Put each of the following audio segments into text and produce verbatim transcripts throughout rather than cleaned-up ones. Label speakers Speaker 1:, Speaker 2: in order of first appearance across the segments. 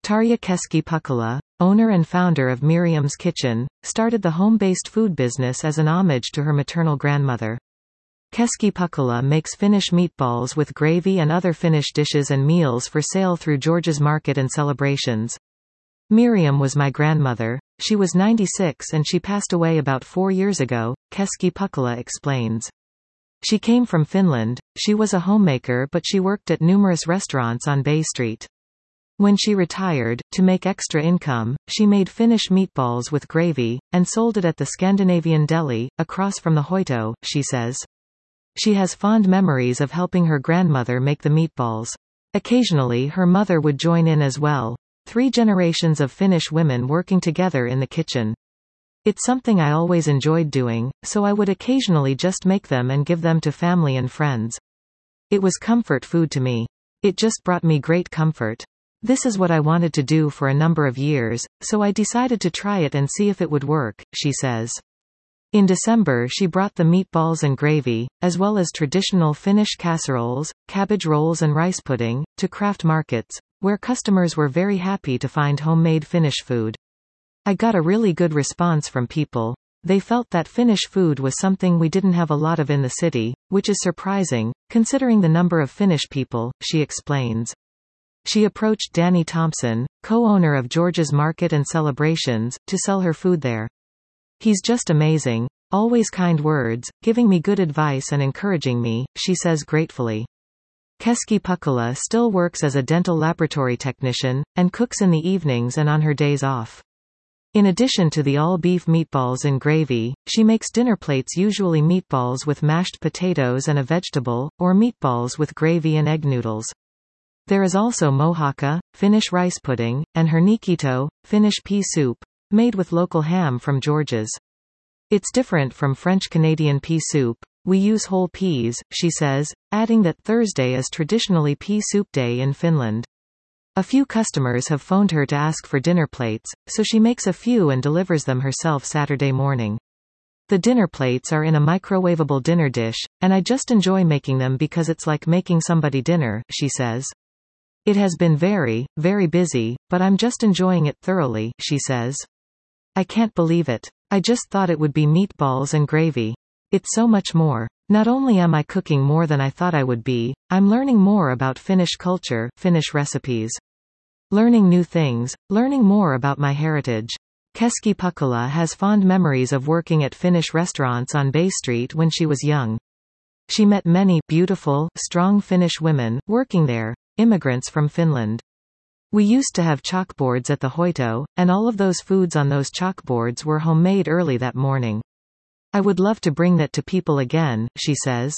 Speaker 1: Tarja Keski-Pukkila, owner and founder of Miriam's Kitchen, started the home-based food business as an homage to her maternal grandmother. Keski-Pukkila makes Finnish meatballs with gravy and other Finnish dishes and meals for sale through George's Market and celebrations. Miriam was my grandmother. She was ninety-six and she passed away about four years ago, Keski-Pukkila explains. She came from Finland. She was a homemaker but she worked at numerous restaurants on Bay Street. When she retired, to make extra income, she made Finnish meatballs with gravy, and sold it at the Scandinavian Deli, across from the Hoito, she says. She has fond memories of helping her grandmother make the meatballs. Occasionally her mother would join in as well. Three generations of Finnish women working together in the kitchen. It's something I always enjoyed doing, so I would occasionally just make them and give them to family and friends. It was comfort food to me. It just brought me great comfort. This is what I wanted to do for a number of years, so I decided to try it and see if it would work, she says. In December she brought the meatballs and gravy, as well as traditional Finnish casseroles, cabbage rolls and rice pudding, to craft markets, where customers were very happy to find homemade Finnish food. I got a really good response from people. They felt that Finnish food was something we didn't have a lot of in the city, which is surprising, considering the number of Finnish people, she explains. She approached Danny Thompson, co-owner of George's Market and Celebrations, to sell her food there. He's just amazing. Always kind words, giving me good advice and encouraging me, she says gratefully. Keski-Pukkila still works as a dental laboratory technician, and cooks in the evenings and on her days off. In addition to the all-beef meatballs and gravy, she makes dinner plates, usually meatballs with mashed potatoes and a vegetable, or meatballs with gravy and egg noodles. There is also mohakka, Finnish rice pudding, and hernikito, Finnish pea soup, made with local ham from George's. It's different from French-Canadian pea soup. We use whole peas, she says, adding that Thursday is traditionally pea soup day in Finland. A few customers have phoned her to ask for dinner plates, so she makes a few and delivers them herself Saturday morning. The dinner plates are in a microwavable dinner dish, and I just enjoy making them because it's like making somebody dinner, she says. It has been very, very busy, but I'm just enjoying it thoroughly, she says. I can't believe it. I just thought it would be meatballs and gravy. It's so much more. Not only am I cooking more than I thought I would be, I'm learning more about Finnish culture, Finnish recipes. Learning new things, learning more about my heritage. Keski-Pukkila has fond memories of working at Finnish restaurants on Bay Street when she was young. She met many beautiful, strong Finnish women working there, immigrants from Finland. We used to have chalkboards at the Hoito, and all of those foods on those chalkboards were homemade early that morning. I would love to bring that to people again, she says.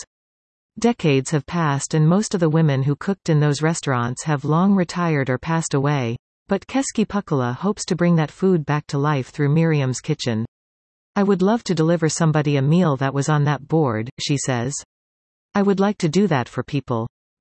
Speaker 1: Decades have passed and most of the women who cooked in those restaurants have long retired or passed away, but Keski-Pukkila hopes to bring that food back to life through Miriam's Kitchen. I would love to deliver somebody a meal that was on that board, she says. I would like to do that for people.